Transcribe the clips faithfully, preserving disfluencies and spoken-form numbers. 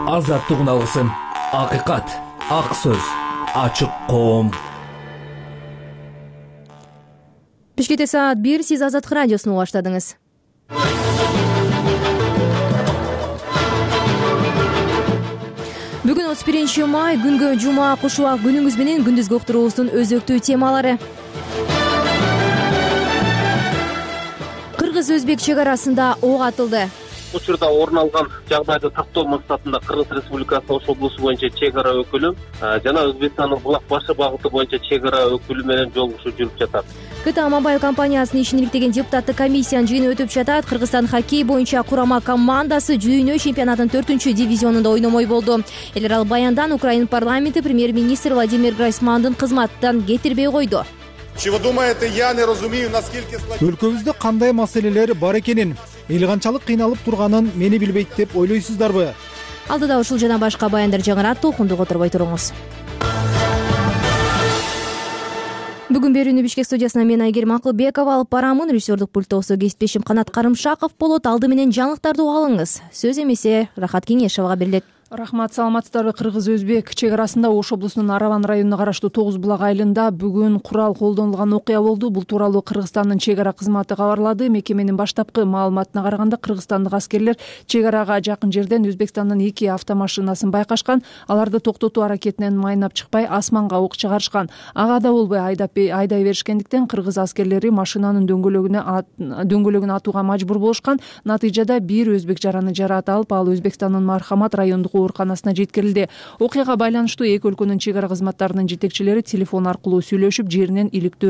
Азаттык алгысын, акыйкат, ак сөз, ачык коом. Бишкекте саат бир, сиз Азаттык радиосун баштадыңыз. Бүгүн отуз биринчи май, күнгө жума, кушубак күнүңүз менен күндүзгү уктуруубуздун өзөктүү темалары. Кыргыз-өзбек чек арасында ок атылды. Учурда орун алган жагдайды тактоо максатында Кыргыз Республикасы Ош облусу боюнча чек ара өкүлү жана Өзбекстандын Булак башы багыты боюнча чек ара өкүлү менен жолугушуу жүрүп жатат. КТА Мобайл компаниясынын ишин иликтеген депутаттык комиссиянын жыйыны өтүп жатат. Кыргызстан хоккей боюнча курама командасы дүйнө чемпионатынын төртүнчү дивизионунда ойномой болду. Элер ал баяндан Украина парламенти премьер-министр Владимир Гройсмандын кызматтан кетирбей койду. Чего думаете, я не разумею, насколько сложно. Өлкөбүздө кандай маселелер бар экенин, эл канчалык кыйналып турганын мени билбейт деп ойлойсуздарбы? Алдыда ушул жана башка баяндар жаңырат, толкунду которбой туруңуз. Бүгүн берүүнү Бишкек студиясынан мен Айгерим Акылбекова алып барамын. Режиссердук пульттосу кесиптешим Канат Карымшаков болот. Алды менен жаңылыктарды уга алыңыз. Сөз эмесе Рахат Кеңешовага берилет. Рахмат, саламатсыздарбы. Кыргыз-өзбек чек арасында Ош облусунун Араван районуна караштуу Тогуз Булак айылында бүгүн курал колдонулган окуя болду. Бул тууралуу Кыргызстандын чек ара кызматы кабарлады. Мекеменин баштапкы маалыматына караганда кыргызстандык аскерлер чек арага жакын жерден Өзбекстандын эки автомашинасын байкашкан. Аларды токтотуу аракетинен майнап чыкпай асманга ок чыгарышкан. Ага да болбой айдап айдай беришкендиктен кыргыз аскерлери машинанын дөңгөлөгүнө дөңгөлөгүн атууга мажбур болушкан. Натыйжада бир өзбек жараны жараат алып, ал Өзбекстандын Мархамат райондук ооруканасына жеткирилди. Окуяга байланыштуу эки өлкөнүн чек ара кызматтарынын жетекчилери телефон аркылуу сүйлөшүп, жеринен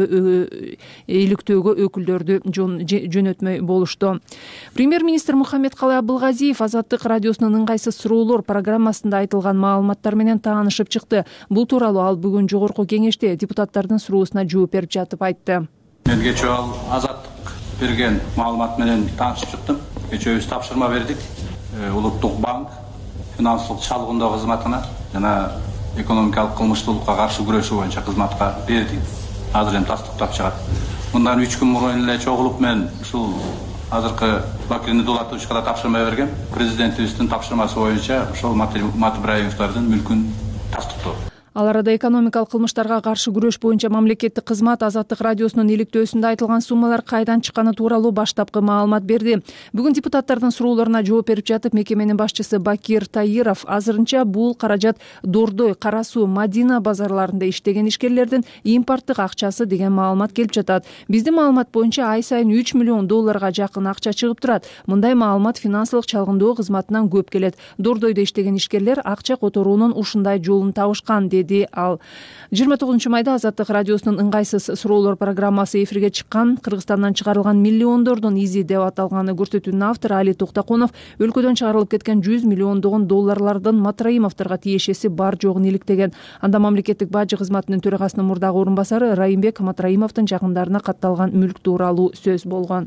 иликтөөгө өкүлдөрдү жөнөтмөй болушту. Премьер-министр Мухаммедкалый Абылгазиев Азаттык радиосунун ыңгайсыз суроолор программасында айтылган маалыматтар менен таанышып чыкты. Бул тууралуу ал бүгүн жогорку кеңеште депутаттардын суроосуна жооп берип жатып айтты. Мен кечээ ал Азаттык берген маалымат менен таанышып чыктым. Кечээ өз тапшырма бердик. Улуттук банк финансылык чалгындоо кызматына жана экономикалык кылмыштуулукка каршы күрөшүү боюнча кызматка бердик. Азыр эми тастыктап чыгат. Мындан үч күн мурун эле чогулуп мен ушул азыркы Бакирни Дулатовичка тапшырма берген. Президентибиздин тапшырмасы боюнча ошол Матыбраевдардын мүлкүн тастыктоо. Ал арада экономикалык кылмыштарга каршы күрөш боюнча мамлекеттик кызмат Азаттык радиосунун иликтөөсүндө айтылган суммалар кайдан чыкканы тууралуу баштапкы маалымат берди. Бүгүн депутаттардын суроолоруна жооп берип жатып, мекеменин башчысы Бакир Таиров азырынча бул каражат Дордой, Кара Суу, Мадина базарларында иштеген ишкерлердин импорттук акчасы деген маалымат келип жатат. Биздин маалымат боюнча ай сайын үч миллион долларга жакын акча чыгып турат. Мындай маалымат финансылык чалгындоо кызматынан көп келет. Дордойдо иштеген ишкерлер акча которуунун ушундай жолун табышкан деди ал. жыйырма тогузунчу майда Азаттык радиосунун ыңгайсыз суроолор программасы эфирге чыккан. Кыргызстандан чыгарылган миллиондордун изи деп аталган көрсөтүүнүн автору Али Токтокунов өлкөдөн чыгарылып кеткен жүз миллиондогон долларлардын Матраимовдорго тиешеси бар жогун иликтеген. Анда мамлекеттик бажы кызматынын төрагасынын мурдагы орун басары Райымбек Матраимовдун жакындарына катталган мүлк тууралуу сөз болгон.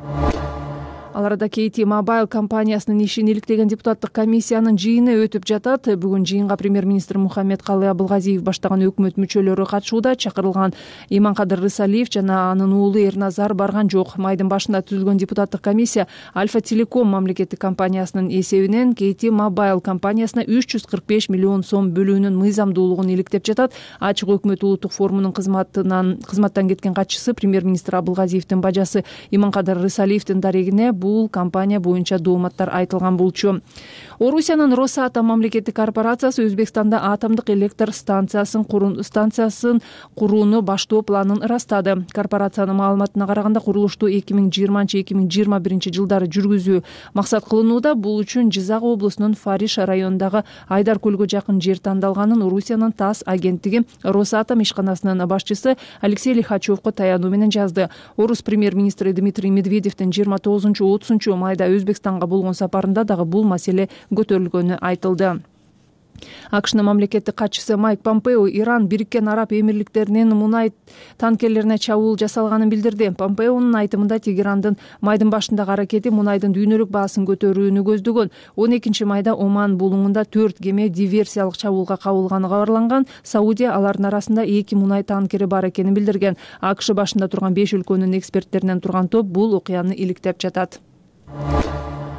Ал арада КТА Мобайл компаниясынын ишин иликтеген депутаттык комиссиянын жыйыны өтүп жатат. Бүгүн жыйынга премьер-министр Мухаммедкалый Абылгазиев баштаган өкмөт мүчөлөрү катышууда. Чакырылган Иманкадыр Рысалиев жана анын уулу Эрназар барган жок. Майдын башында түзүлгөн депутаттык комиссия Альфа Телеком мамлекеттик компаниясынын эсебинен КТА Мобайл компаниясына үч жүз кырк беш миллион сом бөлүүнүн мыйзамдуулугун иликтеп жатат. Ачык өкмөт улуттук форумунун кызматынан кызматтан кеткен катчысы премьер-министр Абылгазиевдин бажасы Иманкадыр Рысалиевдин дарегине бул компания боюнча дооматтар айтылган болчу. Орусиянын Росатом мамлекеттик корпорациясы Өзбекстанда атомдук электр станциясын куруу станциясын курууну баштоо планын ырастады. Корпорациянын маалыматына караганда курулушту эки миң жыйырманчы эки миң жыйырма биринчи жылдары жүргүзүү максат кылынууда. Бул үчүн Жизак облусунун Фариш районундагы Айдар көлгө жакын жер тандалганын Орусиянын ТАСС агенттиги Росатом ишканасынын башчысы Алексей Лихачевко таянуу менен жазды. Орус премьер-министри Дмитрий Медведевдин жыйырма тогузунчу отузунчу майда Өзбекстанга болгон сапарында дагы бул маселе көтөрүлгөнү айтылды. АКШнын мамлекеттик катчысы Майк Помпео Иран Бириккен Араб Эмирликтеринин мунай танкерлерине чабуул жасалганын билдирди. Помпеонун айтымында Тегерандын майдын башындагы аракети мунайдын дүйнөлүк баасын көтөрүүнү көздөгөн. он экинчи майда Оман булуңунда төрт кеме диверсиялык чабуулга кабылганы кабарланган. Саудия алардын арасында эки мунай танкери бар экенин билдирген. АКШ башында турган беш өлкөнүн эксперттеринен турган топ бул окуяны иликтеп жатат.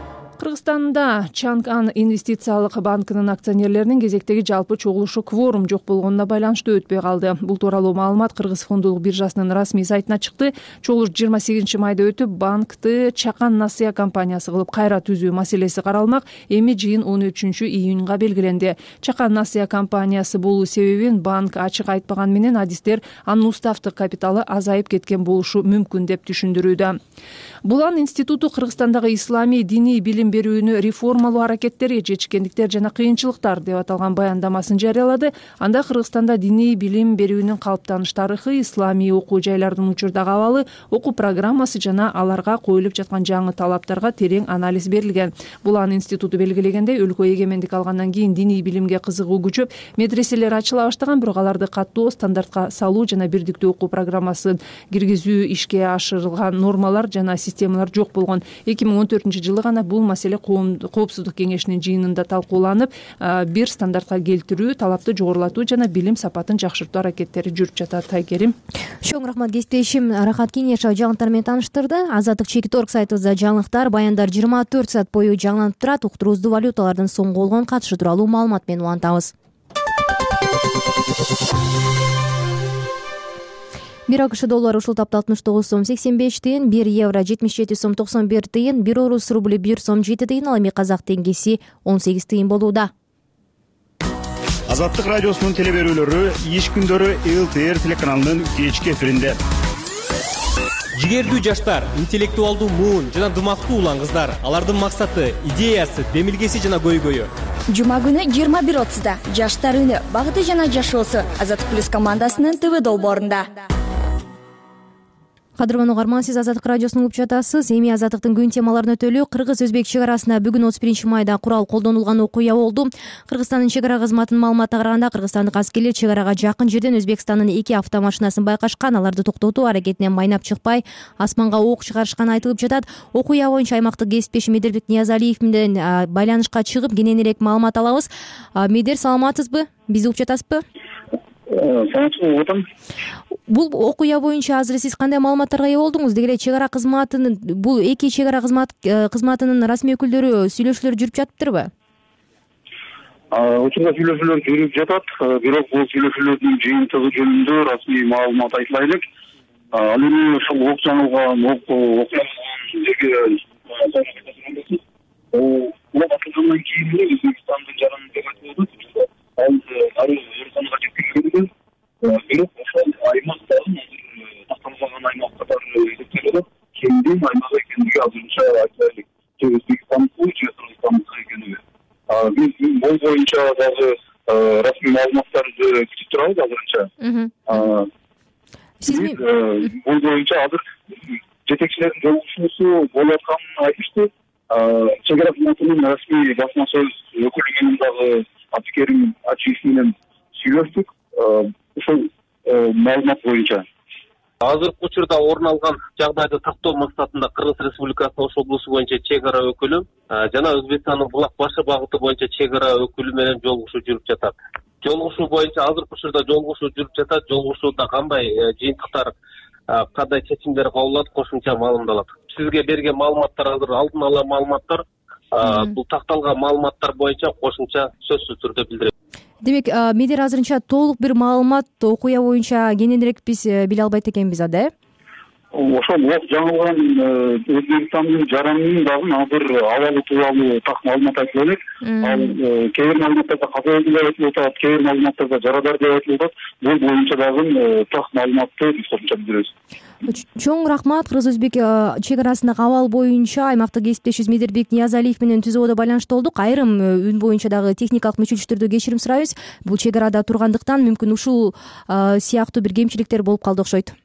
Кыргызстанда Чанган инвестициялык банкынын акционерлеринин кезектеги жалпы чогулушу кворум жок болгонуна байланыштуу өтпөй калды. Бул тууралуу маалымат Кыргыз фондулук биржасынын расмий сайтына чыкты. Чогулуш жыйырма сегизинчи майда өтүп, банкты Чакан Насыя компаниясы кылып кайра түзүү маселеси каралмак. Эми жыйын он үчүнчү июнга белгиленди. Чакан Насыя компаниясы болуу себебин банк ачык айтпаган менен адистер анын уставдык капиталы азайып кеткен болушу мүмкүн деп түшүндүрүүдө. Булан институту Кыргызстандагы исламий диний билим берүүнү реформалоо аракеттери, жетишкендиктер жана кыйынчылыктар деп аталган баяндамасын жарыялады. Анда Кыргызстанда диний билим берүүнүн калыптаныш тарыхы, исламий окуу жайлардын учурдагы абалы, окуу программасы жана аларга коюлуп жаткан жаңы талаптарга терең анализ берилген. Булан институту белгилегендей, өлкө эгемендик алгандан кийин диний билимге кызыгуу күчөп, медреселер ачыла баштаган, бирок аларды каттоо, стандартка салуу жана бирдиктүү окуу программасын киргизүү, ишке ашырылган нормалар жана системалар жок болгон. эки миң он төртүнчү жылы гана бул маселе Коопсуздук кеңешинин жыйынында талкууланып, бир стандартка келтирүү, талапты жогорулатуу жана билим сапатын жакшыртуу аракеттери жүрүп жатат. Тайгерим. Чоң рахмат кесиптешим. Рахат Кеңешов жаңылыктар менен тааныштырды. Азаттык чекит орг сайтыбызда жаңылыктар, баяндар жыйырма төрт саат бою жаңыланып турат. Уктуруубузду валюталардын соңку болгон катышы тууралуу маалымат менен улантабыз. бир акш доллары ушул тапта алтымыш тогуз сом сексен беш тыйын, бир евро жетимиш жети сом токсон бир тыйын, бир орус рубли бир сом жети тыйын, ал эми казак теңгеси он сегиз тыйын болууда. Азаттык радиосунун телеберүүлөрү иш күндөрү эл тэ эр телеканалынын кечки эфиринде. Жигердүү жаштар, интеллектуалдуу муун жана дымактуу улан кыздар, алардын максаты, идеясы, демилгеси жана көйгөйү. Жума күнү жыйырма бир отузда жаштар үнү, багыты жана жашоосу Азаттык плюс командасынын ТВ долбоорунда. Кадырман угарман, сиз Азаттык радиосун угуп жатасыз. Эми Азаттыктын күн темаларын өтөлү. Кыргыз-Өзбек чек арасында бүгүн отуз биринчи майда курал колдонулган окуя болду. Кыргызстандын чек ара кызматынын маалыматына караганда, кыргызстандык аскерлер чек арага жакын жерден Өзбекстандын эки автомашинасын байкашкан. Аларды токтотуу аракетинен майнап чыкпай, асманга ок чыгарышканы айтылып жатат. Окуя боюнча аймактык кесиптешим Медербек Ниязалиев менен байланышка чыгып, кененирээк маалымат алабыз. Медер, саламатсызбы? Бизди угуп жатасызбы? Саламатсызбы, отам. Бул окуя боюнча азыр сиз кандай маалыматтарга ээ болдуңуз? Деги эле чек ара кызматынын, бул эки чек ара кызматынын расмий өкүлдөрү сүйлөшүүлөр жүрүп жатыптырбы? Учурда сүйлөшүүлөр жүрүп жатат, бирок бул сүйлөшүүлөрдүн жыйынтыгы жөнүндө расмий маалымат айта элек. Ал эми ушул окуяны окуянын атылгандан кийин эле Өзбекстандын жараны деп айтылды. Ал ары Өзбекстанга жеткирилген. Бирок ошол аймактагы такталган аймак катары эсептелет. Кимдин аймак экендиги азырынча айта элек. Же Өзбекстандыкы, же Кыргызстандыкы экендиги. Биз бул боюнча дагы расмий маалыматтарды күтүп турабыз азырынча. Сиз бул боюнча азыр жетекчилердин жолугушуусу болуп атканын айтышты. Чек ара кызматынын расмий басма сөз өкүлү менен дагы Абдикерим Ачиев менен сүйлөштүк. Ушул маалымат боюнча азыркы учурда орун алган жагдайды тактоо максатында Кыргыз Республикасы Ош облусу боюнча чек ара өкүлү жана Өзбекстандын Булак башы багыты боюнча чек ара өкүлү менен жолугушуу жүрүп жатат. Жолугушуу боюнча азыркы учурда жолугушуу жүрүп жатат. Жолугушууда кандай жыйынтыктар, кандай чечимдер кабыл алынат, кошумча маалымдалат. Сизге берген маалыматтар азыр алдын ала маалыматтар. Бул такталган маалыматтар боюнча кошумча сөзсүз түрдө билдирет. Демек, Медер, азырынча толук бир маалымат окуя боюнча кененирээк биз биле албайт экенбиз ада, э? Ошол ок жаңылган Өзбекстандын жаранынын дагы азыр абалы тууралуу так маалымат айтылып элек. Ал кээ бир маалыматтарда каза болду деп айтылып атат, кээ бир маалыматтарда жарадар деп айтылып атат. Бул боюнча дагы так маалыматты биз кошумча билдиребиз. Чоң рахмат. Кыргыз-Өзбек чек арасындагы абал боюнча аймактык кесиптешибиз Медербек Ниязалиев менен түзүүдө байланышта болдук. Айрым үн боюнча дагы техникалык мүчүлүштөрдө кечирим сурайбыз. Бул чек арада тургандыктан мүмкүн ушул сыяктуу бир кемчиликтер болуп калды окшойт.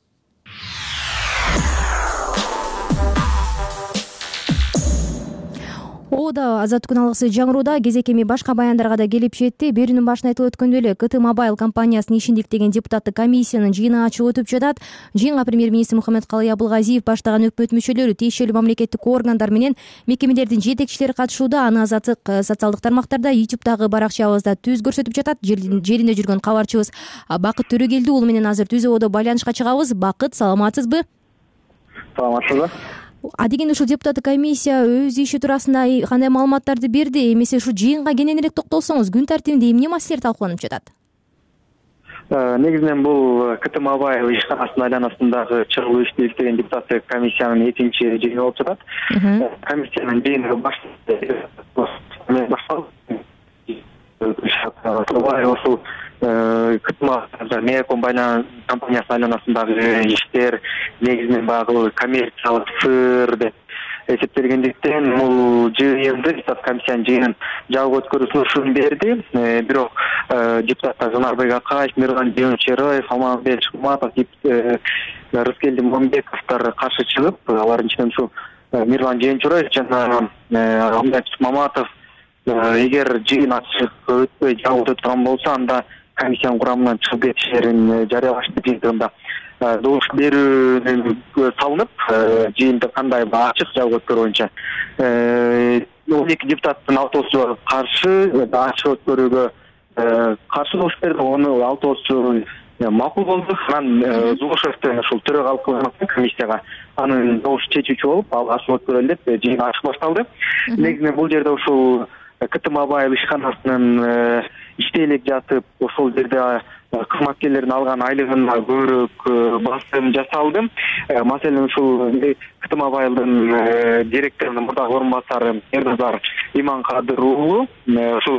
Ода Азаттык күн алгысы жаңырууда кезек эми башка баяндарга да келип жетти. Берүүнүн башында айтылып өткөндөй эле КТ Мобайл компаниясынын ишиндиктеген депутаттык комиссиянын жыйыны ачык өтүп жатат. Жыйынга премьер-министр Мухаммедкалый Абылгазиев баштаган өкмөт мүчөлөрү, тиешелүү мамлекеттик органдар менен мекемелердин жетекчилери катышууда. Аны Азаттык социалдык тармактарда, YouTube'дагы баракчабызда түз көрсөтүп жатат. Жеринде жүргөн кабарчыбыз Бакыт Төрөгелди уулу менен азыр түз ободо байланышка чыгабыз. Бакыт, саламатсызбы? Саламатсызбы. Адегенде ушул депутаттык комиссия өз иши туурасында кандай маалыматтарды берди, эмесе ушу жыйынга кененирээк токтолсоңуз, күн тартибинде эмне маселелер талкууланып жатат? Негизинен бул КТ Мобайл ишканасынын айланасындагы чыгуу ишти иштеген депутаттык комиссиянын экинчи жыйыны болуп жатат. Комиссиянын жыйыны башталды. Ошол КТМ Меяком байланыш компаниясынын айланасындагы иштер негизинен баягы коммерциялык сыр деп эсептелгендиктен бул жыйынды депутат комиссиянын жыйынын жабык өткөрүү сунушун берди. Бирок депутаттар Жанарбек Акаев, Мирлан Жеунчераев, Алмазбек Шыкматов, Рыскелди Момбековдор каршы чыгып, алардын ичинен ушу Мирлан Жеунчераев жана Алмазбек Шыкматов эгер жыйын ачык өтпөй жабык өтүп турган болсо, анда комиссиянын курамынан чыгып кетиштерин жарыялашты. Жыйында добуш берүүнүн салынып, жыйында кандай ачык жабык өткөрүү боюнча он эки депутаттын алтоосу каршы, ачык өткөрүүгө каршы добуш берди. Оны алтоосу макул болду. Анан Зулушевден ушул төрөгалык кылган комиссияга анын добуш чечүүчү болуп, ал ачык өткөрөлү деп жыйын ачык башталды. Негизинен бул жерде ушул КТ Мобайл ишканасынын иштей элек жатып, ошол жерде кызматкерлердин алган айлыгына көбүрөөк басым жасалды. Маселен ушул КТ Мобайлдын директорунун мурдагы орун басары Эрназар Иманкадыр уулу ушул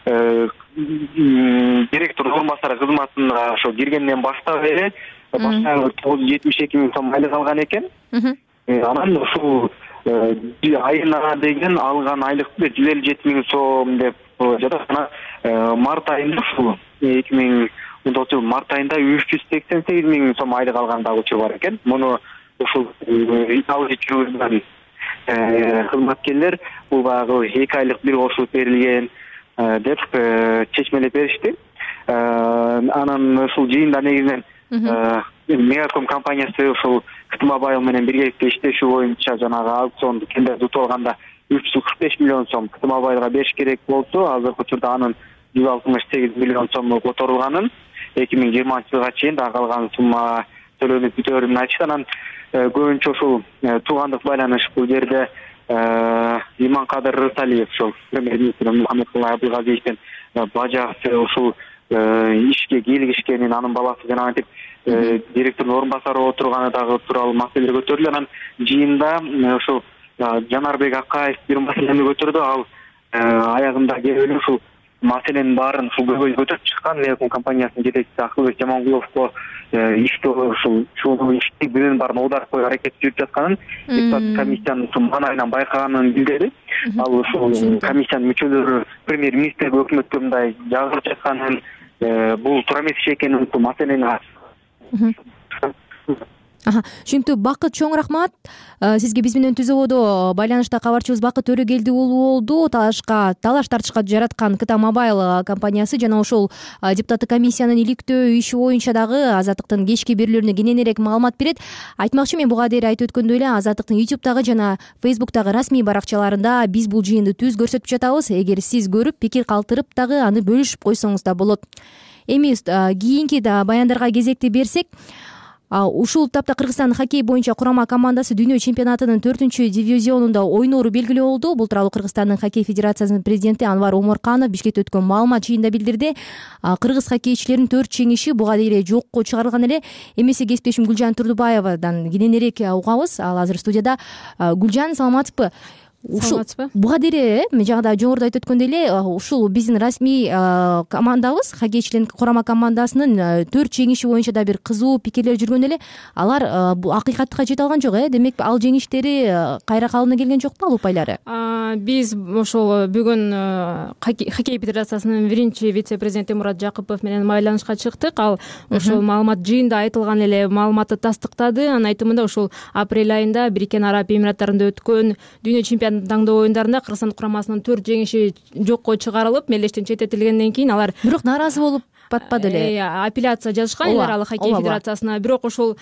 директор орун басары кызматына ошо киргенден баштап эле башка тогуз жүз жетимиш эки миң сом айлык алган экен. Анан ушул айына деген алган айлыкты жүз элүү жети миң сом деп жатат. Анан март айында ушул эки миң он тогузунчу жыл март айында үч жүз сексен сегиз миң сом айлык алган дагы учур бар экен. Муну ушул италия жүргүзгөн кызматкерлер бул баягы эки айлык бир кошулуп берилген деп чечмелеп беришти. Анан ушул жыйында негизинен Меяком компаниясы ушул КТ Мобайл менен биргеликте иштешүү боюнча жанагы аукционду тендерди утуп алганда үч жүз кырк беш миллион сом КТ Мобайлга бериш керек болсо, азыркы учурда анын жүз алтымыш сегиз миллион сомго которулганын, эки миң жыйырманчы жылга чейин да калган сумма төлөнүп бүтөөрүн айтышты. Анан көбүнчө ушул туугандык байланыш бул жерде Иманкадыр Рысалиев ушул премьер-министр Мухаммедкулай Абдылгазиевдин бажасы ушул ишке кийлигишкенин, анын баласы жана антип директордун орун басары отурганы дагы тууралуу маселелер көтөрүлдү. Анан жыйында ушул Жанарбек Акаев бир маселени көтөрдү. Ал аягында келип ушул маселенин баарын ушул көйгөй көтөрүп чыккан. Меяком компаниясынын жетекчиси Акылбек Жамангуловго ишти ушул ушул ишти бирин баарын оодарып коюу аракети жүрүп жатканын депутаттык комиссиянын маанайынан байкаганын билдирди. Ал ушул комиссиянын мүчөлөрү премьер-министрге өкмөткө мындай жазылып жатканын, бул туура эмес иш экенин, бул маселени Түшүнүктүү. Бакыт, чоң рахмат. Сизге биз менен Түз ободо байланышта кабарчыбыз Бакыт Төрөгелди уулу болду. Талашка, талаш тартышка жараткан КТ Мобайл компаниясы жана ошол депутаттык комиссиянын иликтөө иши боюнча дагы Азаттыктын кечки берүүлөрүнө кененирээк маалымат берет. Айтмакчы, мен буга дейин айтып өткөндөй эле Азаттыктын ютубтагы жана фейсбуктагы расмий баракчаларында биз бул жыйынды түз көрсөтүп жатабыз. Эгер сиз көрүп, пикир калтырып дагы аны бөлүшүп койсоңуз да болот. Эми кийинки да баяндарга кезекти берсек, ушул таапта Кыргызстан хоккей боюнча курама командасы дүйнө чемпионатынын төртүнчү дивизионунда ойноору белгилүү болду. Бул тууралуу Кыргызстандын хоккей федерациясынын президенти Анвар Оморканов Бишкекте өткөн маалымат жыйынында билдирди. Кыргыз хоккейчилеринин төрт жеңиши буга дейин эле жокко чыгарылган эле. Эмесе кесиптешим Гүлжан Турдубаевадан кененирээк угабыз. Ал азыр студияда. Гүлжан, саламатсызбы? Ушул буга дейин эле жагда жогоруда айтып өткөндөй эле ушул биздин расмий командабыз, хоккейчилердин курама командасынын төрт жеңиши боюнча да бир кызуу пикирлер жүргөн эле. Алар акыйкатка жете алган жок, э? Демек ал жеңиштери кайра калыбына келген жокпу, ал упайлары? Биз ошол бүгүн хоккей федерациясынын биринчи вице-президенти Мурат Жакыпов менен байланышка чыктык. Ал ошол маалымат жыйында айтылган эле маалыматты тастыктады. Анын айтымында ушул апрель айында Бириккен Араб Эмираттарында өткөн дүйнө чемпионатынын таңдоо оюндарында Кыргызстан курамасынын төрт жеңиши жокко чыгарылып, мелдештен четтетилгенден кийин алар бирок нааразы болуп батпады эле. Апелляция жазышкан эл аралык хоккей федерациясына. Бирок ошол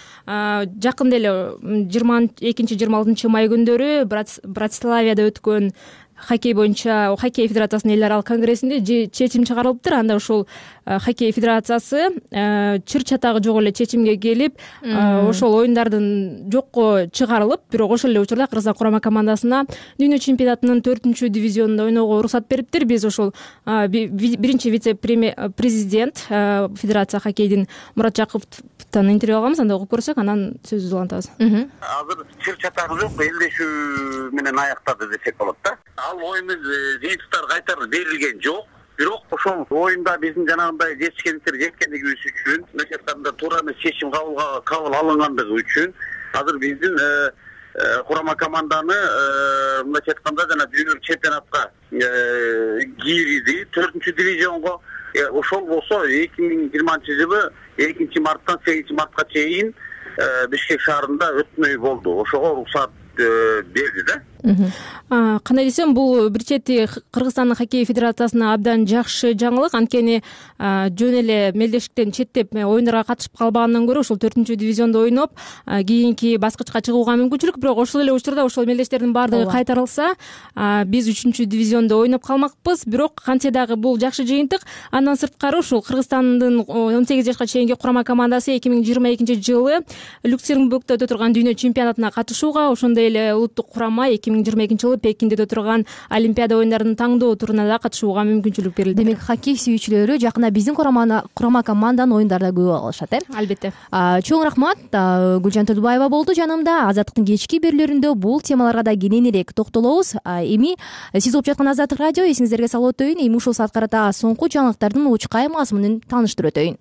жакында эле жыйырма экинчи жыйырма алтынчы май күндөрү Братиславияда өткөн хоккей боюнча хоккей федерациясынын эл аралык конгрессинде чечим чыгарылыптыр. Анда ушул хоккей федерациясы чыр чатагы жок эле чечимге келип, ошол оюндардын жокко чыгарылып, бирок ошол эле учурда Кыргызстан курама командасына дүйнө чемпионатынын төртүнчү дивизионунда ойноого уруксат бериптир. Биз ошол биринчи вице-президент федерация хоккейдин Мурат Жакыповдон интервью алганбыз. Анда угуп көрсөк, анан сөзүбүздү улантабыз. Азыр чыр чатагы жок, элдешүү менен аяктады десек болот да. Ал оюн жыйынтыктар кайтарып берилген жок. Бирок ошол оюнда биздин жанагындай жетишкендиктер жеткендигибиз үчүн, мынча айтканда туура эмес чечим кабыл алынгандыгы үчүн азыр биздин курама команданы мынча айтканда жана дүйнөлүк чемпионатка кирди, төртүнчү дивизионго. Ошол болсо эки миң жыйырманчы жылы экинчи марттан сегизинчи мартка чейин Бишкек шаарында өтмөй болду. Ошого уруксат берди да. Кандай десем, бул бир чети Кыргызстандын хоккей федерациясына абдан жакшы жаңылык. Анткени жөн эле мелдештиктен четтеп оюндарга катышып калбагандан көрө ушул төртүнчү дивизиондо ойноп кийинки баскычка чыгууга мүмкүнчүлүк. Бирок ошол эле учурда ошол мелдештердин баардыгы кайтарылса, биз үчүнчү дивизиондо ойноп калмакпыз. Бирок кантсе дагы бул жакшы жыйынтык. Андан сырткары ушул Кыргызстандын он сегиз жашка чейинки курама командасы эки миң жыйырма экинчи жылы Люксембургдо өтө турган дүйнө чемпионатына катышууга, ошондой эле улуттук курама эки миң жыйырма экинчи жылы Пекинде өтө турган Олимпиада оюндарынын таңдоо туруна да катышууга мүмкүнчүлүк берилди. Демек, хоккей сүйүүчүлөрү жакында биздин курама команданын оюндарында көп алышат, э? Албетте. Чоң рахмат. Гүлжан Тодубаева болду жанымда. Азаттыктын кечки берүүлөрүндө бул темаларга да кененирээк токтолобуз. Эми сиз угуп жаткан Азаттык радио, эсиңиздерге салып өтөйүн. Эми ушул саат карата соңку жаңылыктардын учкай мазмунун тааныштырып өтөйүн.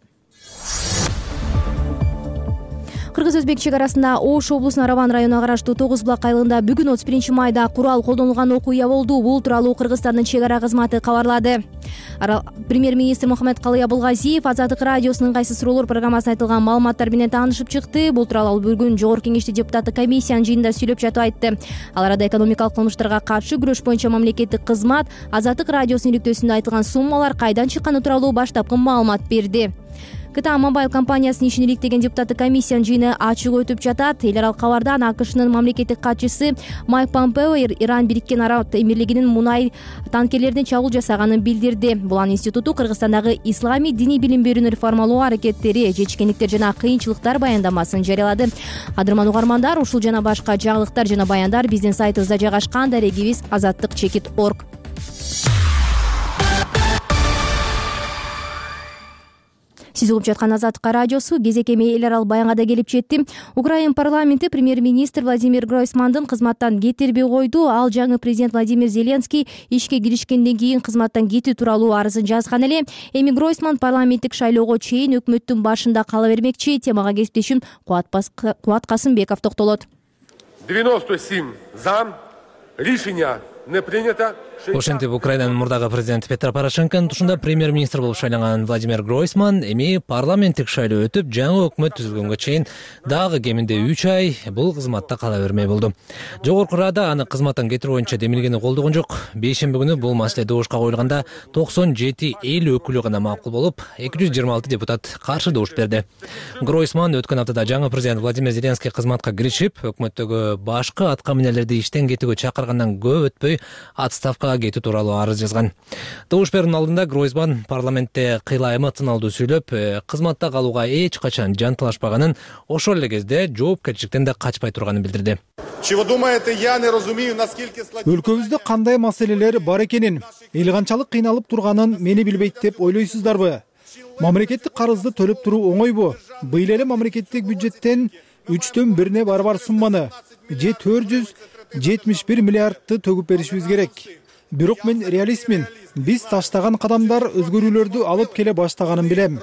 Кыргыз-Өзбек чек арасында Ош облусунун Араван районуна караштуу Тогуз Булак айылында бүгүн отуз биринчи майда курал колдонулган окуя болду. Бул тууралуу Кыргызстандын чек ара кызматы кабарлады. Премьер-министр Мухаммед Калый Абулгазиев Азаттык радиосунун кайсы суроолор программасында айтылган маалыматтар менен таанышып чыкты. Бул тууралуу бүгүн Жогорку Кеңеште депутаттык комиссиянын жыйынында сүйлөп жатып айтты. Ал арада экономикалык кылмыштарга каршы күрөш боюнча мамлекеттик кызмат Азаттык радиосунун иликтөөсүндө айтылган суммалар кайдан чыкканы тууралуу баштапкы маалымат берди. КТА Мобайл компаниясынын ишин иликтеген депутаттык комиссиянын жыйыны ачык өтүп жатат. Эл аралык кабардан АКШнын мамлекеттик катчысы Майк Помпео Иран Бириккен Араб Эмирлигинин мунай танкерлерине чабуул жасаганын билдирди. Булан институту Кыргызстандагы исламий диний билим берүүнү реформалоо аракеттери, жетишкендиктер жана кыйынчылыктар баяндамасын жарыялады. Кадырман угармандар, ушул жана башка жаңылыктар жана баяндар биздин сайтыбызда жайгашкан. Дарегибиз азаттык чекит точка орг. Сиз угуп жаткан Азаттык радиосу кезекеме эл аралык баянга да келип жетти. Украин парламенти премьер-министр Владимир Гройсмандын кызматтан кетирбей койду. Ал жаңы президент Владимир Зеленский ишке киришкенден кийин кызматтан кетүү тууралуу арызын жазган эле. Эми Гройсман парламенттик шайлоого чейин өкмөттүн башында кала бермекчи. Темага кесиптешим Кубат Касымбеков токтолот. девяносто семь за. Решение не принято. Ошентип Украинанын мурдагы президенти Петро Порошенконун тушунда премьер-министр болуп шайланган Владимир Гройсман эми парламенттик шайлоо өтүп, жаңы өкмөт түзүлгөнгө чейин дагы кеминде үч ай бул кызматта кала бермей болду. Жогорку Рада аны кызматтан кетирүү боюнча демилгени колдогон жок. Бейшемби күнү бул маселе добушка коюлганда токсон жети эл өкүлү гана макул болуп, эки жүз жыйырма алты депутат каршы добуш берди. Гройсман өткөн аптада жаңы президент Владимир Зеленский кызматка киришип, өкмөттөгү башкы аткаминерлерди иштен кетүүгө чакыргандан көп өтпөй отставкага кетүү тууралуу арыз жазган. Добуш берүүнүн алдында Гройсман парламентте кыйла эмоционалдуу сүйлөп, кызматта калууга эч качан жанталашпаганын, ошол эле кезде жоопкерчиликтен да качпай турганын билдирди. Чего думаете, я не разумею, насколько Өлкөбүздө кандай маселелер бар экенин, эл канчалык кыйналып турганын мени билбейт деп ойлойсуздарбы? Мамлекеттик карызды төлөп туруу оңойбу? Быйыл эле мамлекеттик бюджеттен үчтөн бирине барбар сумманы же төрт жүз жетимиш бир миллиардты төгүп беришибиз керек. Бирок мен реалистмин. Биз таштаган кадамдар өзгөрүүлөрдү алып келе баштаганын билем.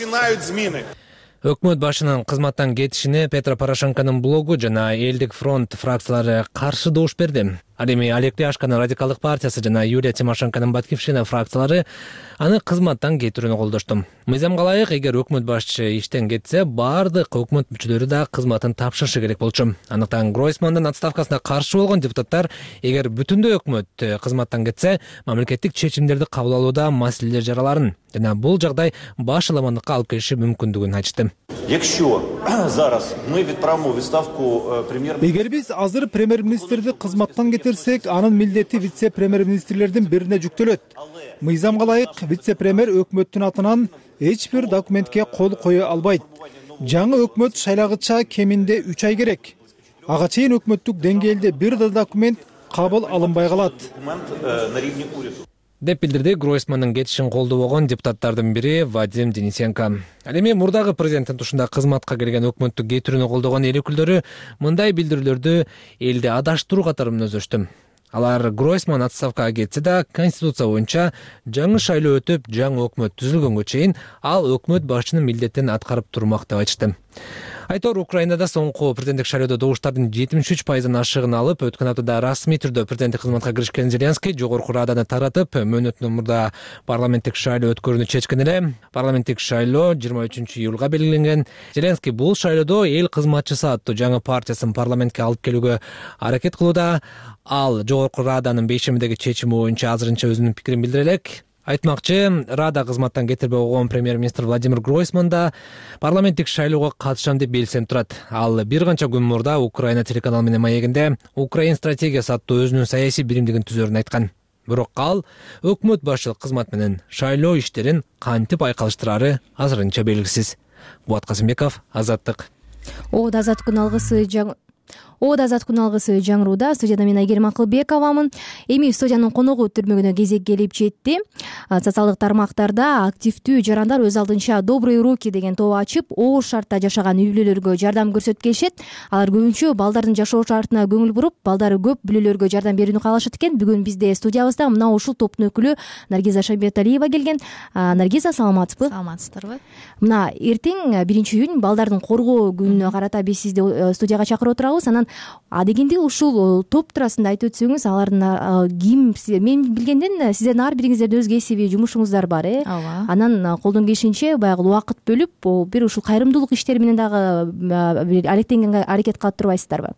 Өкмөт башынын кызматтан кетишине Петро Порошенконун блогу жана Элдик фронт фракциялары каршы добуш берди. Ал эми Олег Ляшканын радикалдык партиясы жана Юлия Тимошенконун Батькивщина фракциялары аны кызматтан кетирүүнү колдошту. Мыйзамга ылайык, эгер өкмөт башчы иштен кетсе, бардык өкмөт мүчөлөрү да кызматын тапшырышы керек болчу. Андыктан Гройсмандын отставкасына каршы болгон депутаттар, эгер бүтүндөй өкмөт кызматтан кетсе, мамлекеттик чечимдерди кабыл алууда маселелер жараларын жана бул жагдай баш ыламандыкка алып келиши мүмкүндүгүн айтышты. Якщо зараз ми відправимо у відставку прем'єр... Эгер биз азыр премьер-министрди кызматтан кетирсек, анын милдети вице-премьер-министрлердин бирине жүктөлөт. Мыйзамга ылайык вице-премьер өкмөттүн атынан эч бир документке кол кое албайт. Жаңы өкмөт шайлагыча кеминде үч ай керек. Ага чейин өкмөттүк деңгээлде бир да документ кабыл алынбай калат деп билдирди Гройсмандын кетишин колдобогон депутаттардын бири Вадим Денисенко. Ал эми мурдагы президенттин тушунда кызматка келген өкмөттүк кетирүүнү колдогон эл өкүлдөрү мындай билдирүүлөрдү элди адаштыруу катары мүнөздөштү. Алар Гройсман отставкага кетсе да, конституция боюнча жаңы шайлоо өтүп, жаңы өкмөт түзүлгөнгө чейин ал өкмөт башчынын милдетин аткарып турмак деп айтышты. Айтор, Украинада соңку президенттик шайлоодо добуштардын жетимиш үч пайызын ашыгын алып, өткөн аптада расмий түрдө президенттик кызматка киришкен Зеленский жогорку раданы таратып, мөөнөтүнөн мурда парламенттик шайлоо өткөрүүнү чечкен эле. Парламенттик шайлоо жыйырма үчүнчү июлга белгиленген. Зеленский бул шайлоодо эл кызматчысы аттуу жаңы партиясын парламентке алып келүүгө аракет кылууда. Ал жогорку раданын бейшемидеги чечими боюнча азырынча өзүнүн пикирин билдире элек. Айтмакчы, Рада кызматтан кетирбей койгон премьер-министр Владимир Гройсман да парламенттик шайлоого катышам деп белсенip турат. Ал бир канча күн мурда Украина телеканалы менен маегинде Украин стратегиясы аттуу өзүнүн саясий биримдигин түзөрүн айткан. Бирок ал өкмөт башчылык кызмат менен шайлоо иштерин кантип айкалыштырары азырынча белгисиз. Буат Касымбеков, Азаттык. Оода Азат күн алгысы жаң Оода Азат күн алгысы жаңырууда. Студияда мен Айгерим Акылбековамын. Эми студиянын коногу өттүрмөгүнө кезек келип жетти. Социалдык тармактарда активдүү жарандар өз алдынча Добрые руки деген топ ачып, оор шартта жашаган үй бүлөлөргө жардам көрсөтүп келишет. Алар көбүнчө балдардын жашоо шартына көңүл буруп, балдары көп бүлөлөргө жардам берүүнү каалашат экен. Бүгүн бизде студиябызда мына ушул топтун өкүлү Наргиза Шамбеталиева келген. Наргиза, саламатсызбы? Саламатсыздарбы? Мына эртең биринчи июнь балдардын коргоо күнүнө карата биз сизди студияга чакырып отурабыз. Анан адегенде ушул топ туурасында айтып өтсөңүз, алардын ким, мен билгенден сиздердин ар бириңиздердин өз кесиби жумушуңуздар бар, э? Ооба. Анан колдон келишинче баягы убакыт бөлүп, бир ушул кайрымдуулук иштери менен дагы алектенгенге аракет кылып турбайсыздарбы?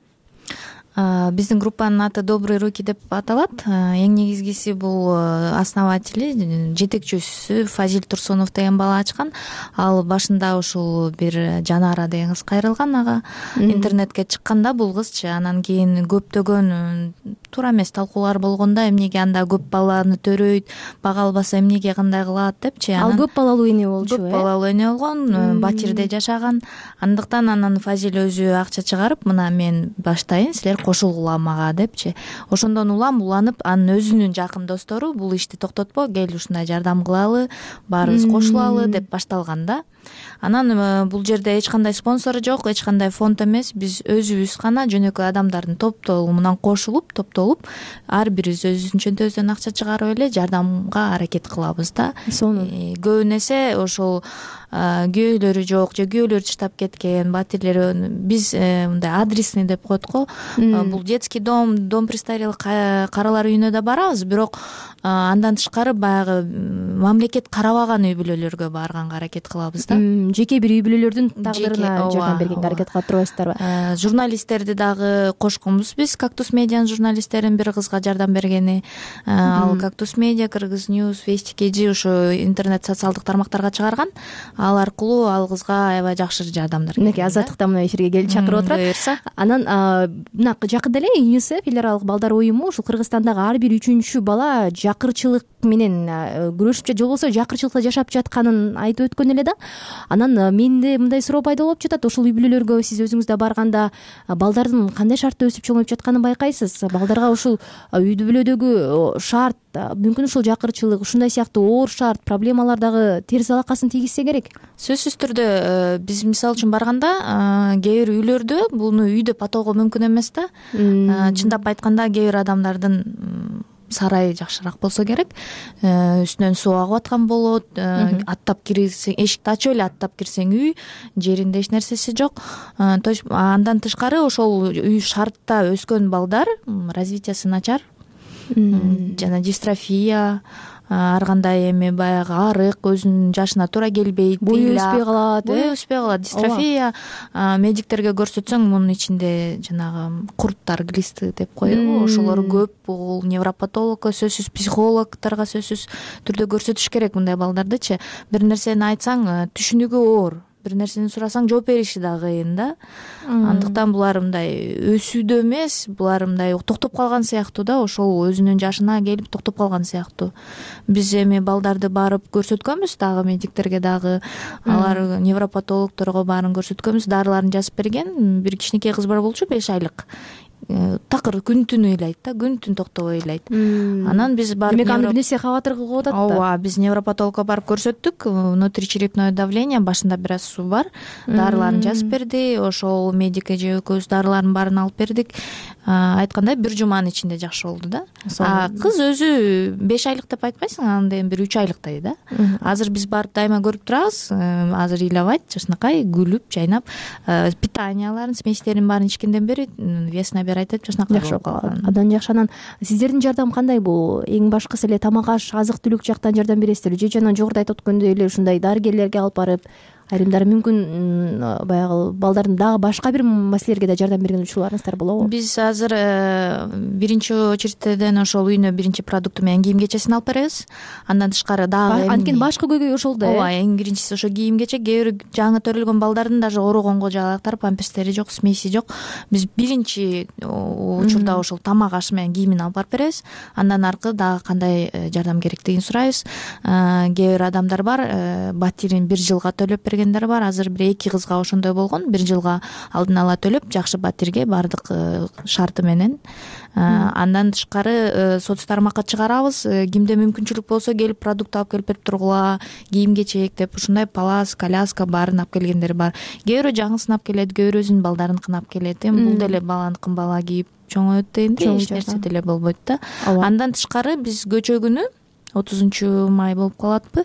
Биздин группанын аты Добрые руки деп аталат. Эң негизгиси бул основатели, жетекчиси Фазил Турсунов деген бала ачкан. Ал башында ушул бир Жанара деген кыз кайрылган, ага интернетке чыкканда бул кызчы. Анан кийин көптөгөн туура эмес талкуулар болгондо, эмнеге анда көп баланы төрөйт, бага албаса эмнеге кандай кылат депчи. Ал көп балалуу эне болчу, э? Көп балалуу эне болгон, батирде жашаган. Андыктан анан Фазил өзү акча чыгарып, мына мен баштайын, силер кошулгула мага депчи. Ошондон улам уланып, анын өзүнүн жакын достору бул ишти токтотпо, кел ушундай жардам кылалы, баарыбыз кошулалы деп башталган да. Анан бул жерде эч кандай спонсор жок, эч кандай фонд эмес. Биз өзүбүз гана жөнөкөй адамдардын топтолугунан кошулуп, топтолуп, ар бирибиз өзүбүздүн чөнтөбүздөн акча чыгарып эле жардамга аракет кылабыз да. Көбүн эсе ошол күйөөлөрү жок же күйөөлөрү таштап кеткен батирлер, биз мындай адресный деп коет го. Бул детский дом, дом престарелых каралар үйүнө да барабыз, бирок андан тышкары баягы мамлекет карабаган үй бүлөлөргө барганга аракет кылабыз да. Жеке бир үй бүлөлөрдүн тагдырына жардам бергенге аракет кылып турбайсыздарбы? Журналисттерди дагы кошконбуз биз. Кактус медианын журналисттерин бир кызга жардам бергени. Ал Кактус медиа, Кыргыз Ньюс, Вести кей ушу интернет социалдык тармактарга чыгарган. Ал аркылуу ал кызга аябай жакшы жардамдар. Мынакей Азаттыкта мына эфирге келип чакырып отурат. Анан мына жакында эле ЮНИСЕФ, федералдык балдар уюму, ушул Кыргызстандагы ар бир үчүнчү бала жакырчылык менен күрөшүп же болбосо жакырчылыкта жашап жатканын айтып өткөн эле да. Анан менде мындай суроо пайда болуп жатат. Ошол үй бүлөлөргө сиз өзүңүз да барганда балдардын кандай шартта өсүп чоңоюп жатканын байкайсыз? Балдарга ушул үй бүлөдөгү шарт, мүмкүн ушул жакырчылык, ушундай сыяктуу оор шарт, проблемалар дагы терс алакасын тийгизсе керек. Сөзсүз түрдө биз мисалы үчүн барганда кээ бир үйлөрдө буну үй деп атоого мүмкүн эмес да. Чындап айтканда кээ бир адамдардын сарайы жакшыраак болсо керек. Үстүнөн суу агып аткан болот, аттап кирсең, эшикти ачып эле аттап кирсең үй, жеринде эч нерсеси жок. То есть андан тышкары ошол үй шартта өскөн балдар развитиясы начар, жана дистрофия, ар кандай эми баягы арык, өзүнүн жашына туура келбейт, бою өспөй калат, бою өспөй калат, дистрофия. Медиктерге көрсөтсөң, мунун ичинде жанагы курттар, глисты деп коебу, ошолор көп. Бул невропатологко, сөзсүз психологторго сөзсүз түрдө көрсөтүш керек мындай балдардычы. Бир нерсени айтсаң, түшүнүгү оор. бир нерсени сурасаң жооп бериши да кыйын да. Андыктан булар мындай өсүүдө эмес, булар мындай токтоп калган сыяктуу да, ошол өзүнүн жашына келип токтоп калган сыяктуу. Биз эми балдарды барып көрсөткөнбүз дагы, медиктерге дагы, алар невропатологторго баарын көрсөткөнбүз, дарыларын жазып берген. Бир кичинекей кыз бар болчу, беш айлык. Такыр күн түн ыйлайт да, күн түн токтобой ыйлайт. Анан биз барып, демек аны бир нерсе кабатыр кылып атат да. Ооба, биз невропатологко барып көрсөттүк. Внутричерепное давление, башында бир аз суу бар. Дарыларын жазып берди. Ошол медик эже экөөбүз дарылардын баарын алып бердик. Айткандай бир жуманын ичинде жакшы болду да. А кыз өзү беш айлык деп айтпайсың, анда эми бир үч айлыктай да. Азыр биз барып дайыма көрүп турабыз. Азыр ыйлабайт, жакшынакай күлүп, жайнап, питанияларын, сместерин баарын ичкенден бери весине бери айтат, жакшынакай болуп калган. Абдан жакшы. Анан сиздердин жардам кандай? Бул эң башкысы эле тамак аш, азык түлүк жактан жардам бересиздерби же жана жогоруда айтып өткөндөй эле ушундай дарыгерлерге алып барып, айрымдары мүмкүн баягы балдардын дагы башка бир маселелерге да жардам берген учурларыңыздар болобу? Биз азыр биринчи очереден ошол үйүнө биринчи продукты менен кийим кечесин алып беребиз. Андан тышкары дагы анткени башкы көйгөй ошол да. Ооба, эң биринчиси ошо кийим кече. Кээ бир жаңы төрөлгөн балдардын даже орогонго жалактар, памперстери жок, смеси жок. Биз биринчи учурда ошол тамак аш менен кийимин алып барып беребиз. Андан аркы дагы кандай жардам керектигин сурайбыз. Кээ бир адамдар бар, батирин бир жылга төлөп бергендер бар. Азыр бир эки кызга ошондой болгон. Бир жылга алдын ала төлөп, жакшы батирге бардык шарты менен. Андан тышкары соц тармакка чыгарабыз. Кимде мүмкүнчүлүк болсо келип продукт алып келип берип тургула, кийим кечек деп ушундай палас, коляска баарын алып келгендер бар. Кээ бирөө жаңысын алып келет, кээ бирөө өзүнүн балдарыныкын алып келет. Эми бул деле баланыкын бала кийип чоңоет дегенде эч нерсе деле болбойт да. Андан тышкары биз көчө күнү отузунчу май болуп калатпы,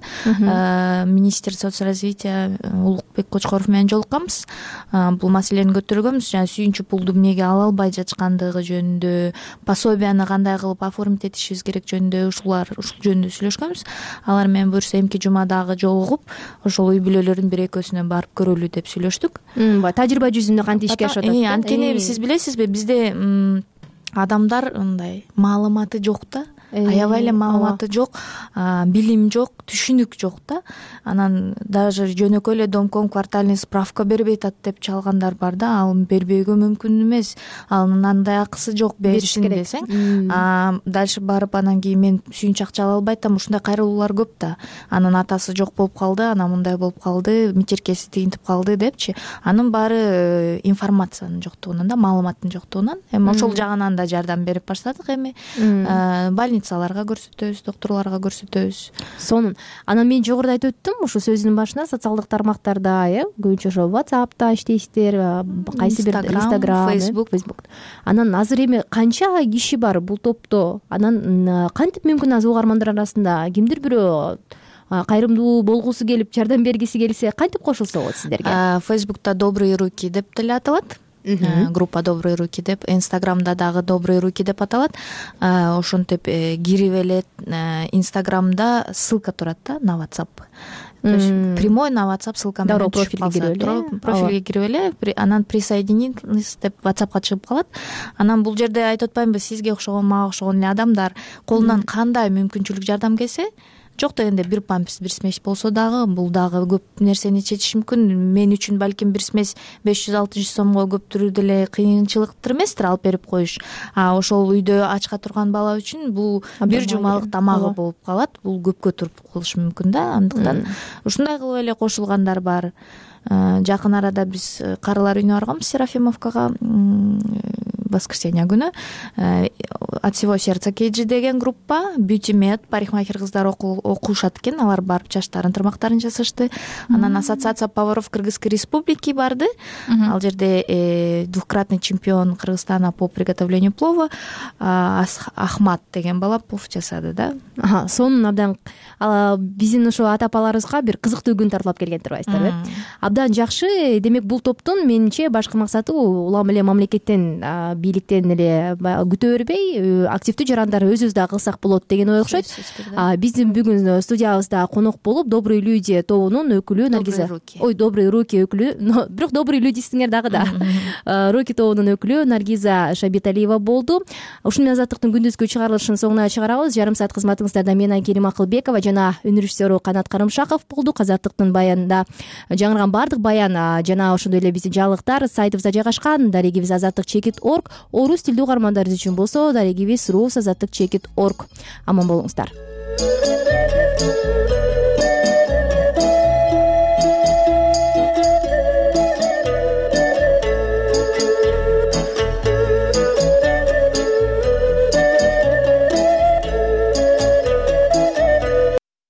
министр соцразвития Улукбек Кочкоров менен жолукканбыз. Бул маселени көтөргөнбүз. Жана сүйүнчү пулду эмнеге ала албай жаткандыгы жөнүндө, пособияны кандай кылып оформить этишибиз керек жөнүндө, ушулар ушул жөнүндө сүйлөшкөнбүз. Алар менен буюрса эмки жума дагы жолугуп, ошол үй бүлөлөрдүн бир экөөсүнө барып көрөлү деп сүйлөштүк. Тажрыйба жүзүндө кантип ишке ашып атат? Анткени сиз билесизби, бизде адамдар мындай маалыматы жок да. Аябай эле маалыматы жок, билим жок, түшүнүк жок да. Анан даже жөнөкөй эле домком квартальный справка бербей атат деп чалгандар бар да. Ал бербөөгө мүмкүн эмес. Анын андай акысы жок, беришин десең. Дальше барып анан кийин мен сүйүнчү акча ала албай атам, ушундай кайрылуулар көп да. Анын атасы жок болуп калды, анан мындай болуп калды, мичеркеси тигинтип калды депчи. Анын баары информациянын жоктугунан да, маалыматтын жоктугунан. Эми ошол жагынан да жардам берип баштадык эми. Больницаларга көрсөтөбүз, доктурларга көрсөтөбүз. Сонун. Анан мен жогоруда айтып өттүм, ошо сөзүнүн башында социалдык тармактарда, э, көбүнчө ошо WhatsApp'та иштейсиздер, кайсы бир Instagram, Facebook. Анан азыр эми канча киши бар бул топто? Анан кантип мүмкүн азыр угармандар арасында кимдир бирөө кайрымдуу болгусу келип, жардам бергиси келсе, кантип кошулса болот сиздерге? Facebook'та добрые руки деп деле аталат. Группа добрые руки деп, Инстаграмда дагы добрые руки деп аталат. Ошентип кирип эле Инстаграмда ссылка турат да на WhatsApp. То есть прямой на WhatsApp ссылка менен профилге кирип эле, профилге кирип эле, анан присоединитесь деп WhatsAppка чыгып калат. Анан бул жерде айтып атпаймынбы, сизге окшогон, мага окшогон эле адамдар колунан кандай мүмкүнчүлүк жардам келсе, жок дегенде бир памперс, бир смесь болсо дагы бул дагы көп нерсени чечиши мүмкүн. Мен үчүн балким бир смесь беш жүз алты жүз сомго көптүр деле кыйынчылыктыр эместир алып берип коюш. А ошол үйдө ачка турган бала үчүн бул бир жумалык тамагы болуп калат. Бул көпкө туруп калышы мүмкүн да. Андыктан ушундай кылып эле кошулгандар бар. Жакын арада биз карылар үйүнө барганбыз, Серафимовкага, воскресенье күнү. От всего сердца кейджи деген группа, beauty med, парикмахер кыздар окушат экен, алар барып чачтарын, тырмактарын жасашты. Анан ассоциация поваров Кыргызской республики барды. Ал жерде двукратный чемпион Кыргызстана по приготовлению плова Ахмат деген бала плов жасады да. Сонун абдан биздин ошо ата апаларыбызга бир кызыктуу күн тартылып келген турбайсыздарбы? Абдан жакшы. Демек бул топтун менимче башкы максаты улам эле мамлекеттен бийликтен эле баягы күтө бербей активдүү жарандар өзүбүз дагы кылсак болот деген ой окшойт. Биздин бүгүн студиябызда конок болуп добрые люди тобунун өкүлү Наргиза, ой добрые руки өкүлү, бирок добрые люди дейсиңер дагы да. Руки тобунун өкүлү Наргиза Шабиталиева болду. Ушун менен Азаттыктын күндүзгү чыгарылышын соңуна чыгарабыз. Жарым саат кызматыңыздарда мен Айкерим Акылбекова жана өнөр режиссеру Канат Карымшаков болду. Азаттыктын баянында жаңырган баардык баян жана ошондой эле биздин жаңылыктар сайтыбызда жайгашкан. Дарегибиз азаттык чекит орг. Орус тилдүү угармандарыбыз үчүн болсо дарегибиз рус азаттык чекит орг. Аман болуңуздар.